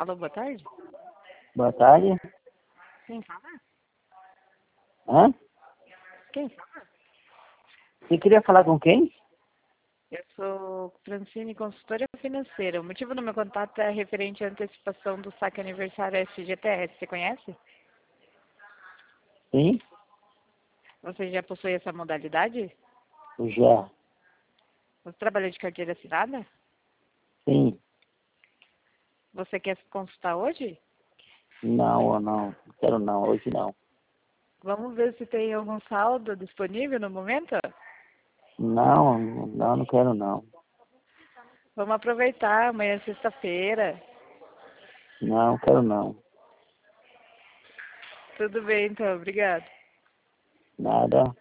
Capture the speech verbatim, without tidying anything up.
Alô, boa tarde? Boa tarde. Quem fala? Hã? Quem fala? Você queria falar com quem? Eu sou Francine, consultora financeira. O motivo do meu contato é referente à antecipação do saque aniversário S G T S. Você conhece? Sim? Você já possui essa modalidade? Já. Você trabalha de carteira assinada? Sim. Você quer consultar hoje? Não, não. Não quero não. Hoje não. Vamos ver se tem algum saldo disponível no momento? Não, não, não quero não. Vamos aproveitar, amanhã é sexta-feira. Não, quero não. Tudo bem, então. Obrigada. Nada.